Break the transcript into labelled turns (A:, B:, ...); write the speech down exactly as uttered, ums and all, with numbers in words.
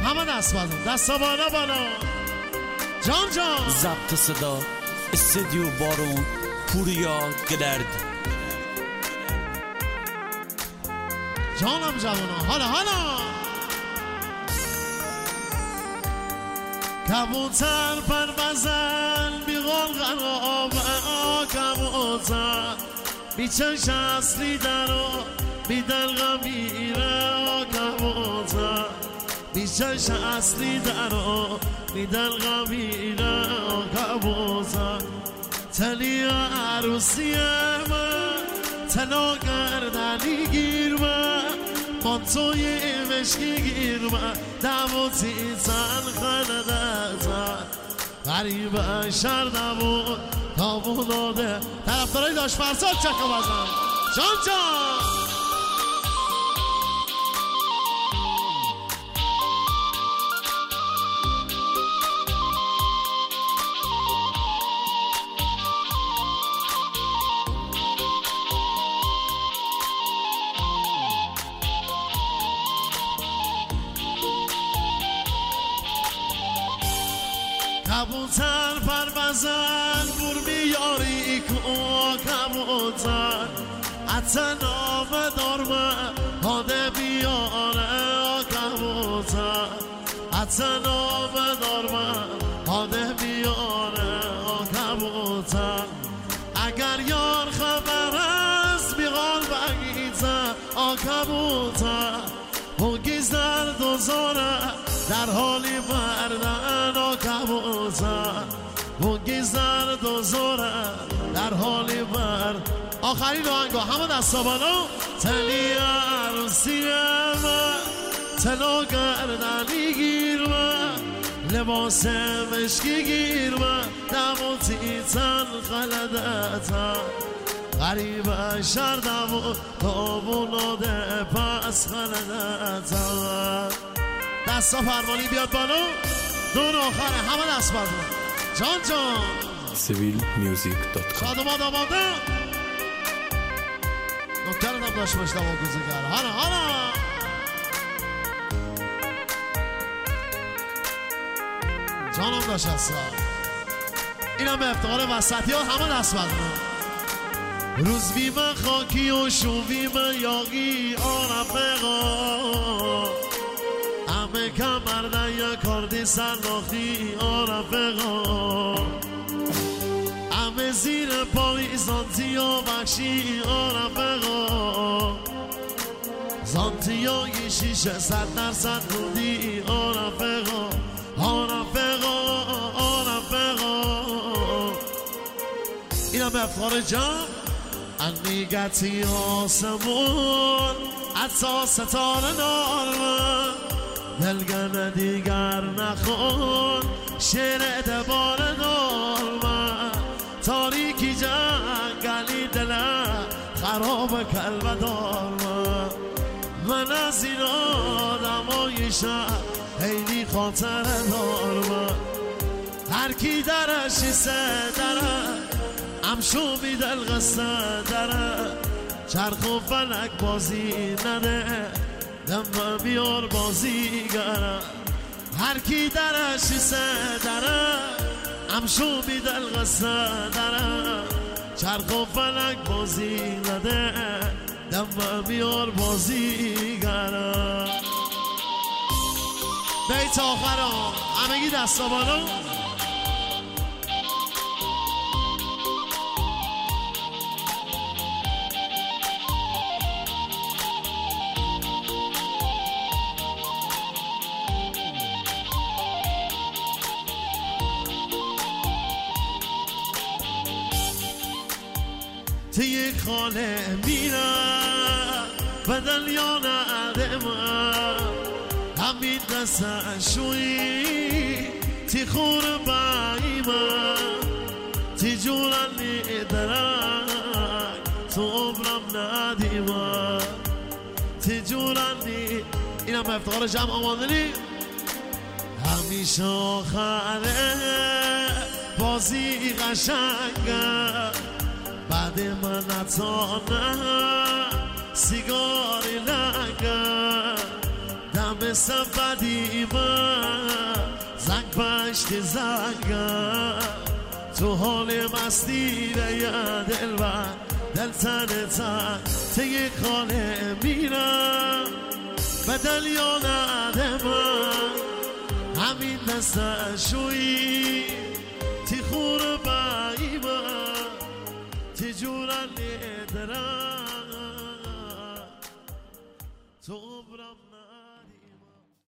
A: همه دست بزن، دست بالا بالا. جان جان
B: ضبط صدا استودیو بارون پوریا گلرد.
A: جانم جوانا حالا حالا کبوتر پر بزن بی غلغل آبه کبوتر بی چش اصلی در و بی دلغم میره کبوتر بی چش اصلی در و بی دلغم میره کبوتر تلی عروسی من تلا گردنی گیر من من توی مشکی گیر من دموتی تن خندتن غریب شر نبود تابون داده طرفدارای داشت فرساد چکه بزن. جان جان کبوتر پر بزن بور بیاری کن کبوتر حتی نامه دار من هاده بیاره کبوتر حتی نامه دار من هاده بیاره کبوتر اگر یار خبر است بیغال بگیتر آ کبوتر بگیز در دوزاره در حالی بردن آ کبوتر بگیز در دوزاره در حالی برد. آخرین آهنگا همه دستا بالا. تلی عروسی من تلا گردنی گیر من لباس مشکی گیر من دموتی تن خلدتن غریب شر نبود تابوناده پس خلدتن. دستا فرمانی بیاد بالا. دون آخره همه دست بزن. جان جان
C: سیویل میوزیک دات کام.
A: شادوماد آماده نکترم هم داشت باشتم و گوزی کرد. حالا حالا جانم داشت هستا اینم به افتخار وسطی ها همه دست بزن. روز بی من خاکی و شو بی من یاقی آرفقا همه کمردن یا کاردی سرناختی آرفقا همه زیر پای زانتی و بخشی آرفقا زانتی های شیشه صد درصد رودی آرفقا آرفقا آرفقا اینم به افتخار جمع انیگتی آسمون حتی ستاره نارمن دلگن دیگر نخون شعر دبار نارمن تاریکی جنگلی دلم خراب کلب دارمن من از این آدمای شهر خیلی خاطر دارمن هر کی درشی سه دره امشو بی دل قصه داره چرخ و فلک بازی نده دم بیار بازی گره هر کی درشی سه دره امشو بی دل قصه داره چرخ و فلک بازی نده دم بیار بازی گره. بیت آخرم همگی دستا بالا. تی یک خانه میرم بدل یا نده من همین دست شوی تی خور بایی من تی جولنی درک تو عمرم ندی من تی جولنی اینم به افتخار جمع آماندنی همیشه آخره بازی قشنگه بعد من نتانه سیگاری لنگه دم مثل بدی من زنگ پشت زنگم تو حال مستی یا دل بر دل تن تن تی خانه میرم به دل یا نده من همین دست شویی تی خور بایی من تی جورا لیدرم تو